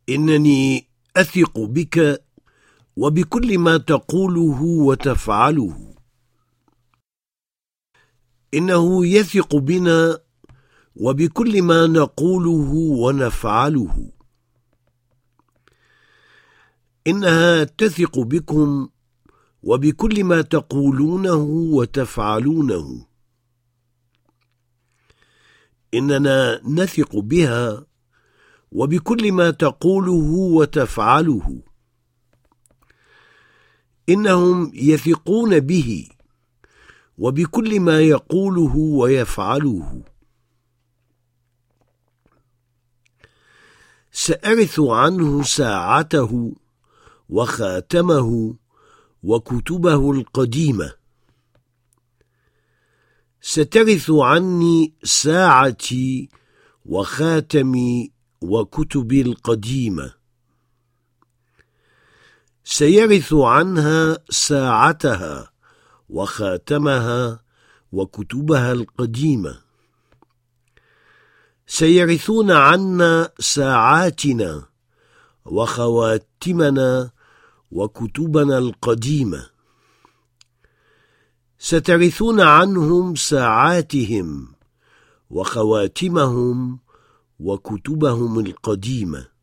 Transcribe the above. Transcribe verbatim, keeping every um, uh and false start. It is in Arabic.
إنني أثق بك وبكل ما تقوله وتفعله. إنه يثق بنا وبكل ما نقوله ونفعله. إنها تثق بكم وبكل ما تقولونه وتفعلونه. إننا نثق بها وبكل ما تقوله وتفعله. إنهم يثقون به وبكل ما يقوله ويفعله. سأرث عنه ساعته وخاتمه وكتبه القديمة. سترث عني ساعتي وخاتمي وكتبي القديمة. سيرث عنها ساعتها وخاتمها وكتبها القديمة. سيرثون عنا ساعاتنا وخواتمنا وكتبنا القديمة. سترثون عنهم ساعاتهم وخواتمهم وكتبهم القديمة.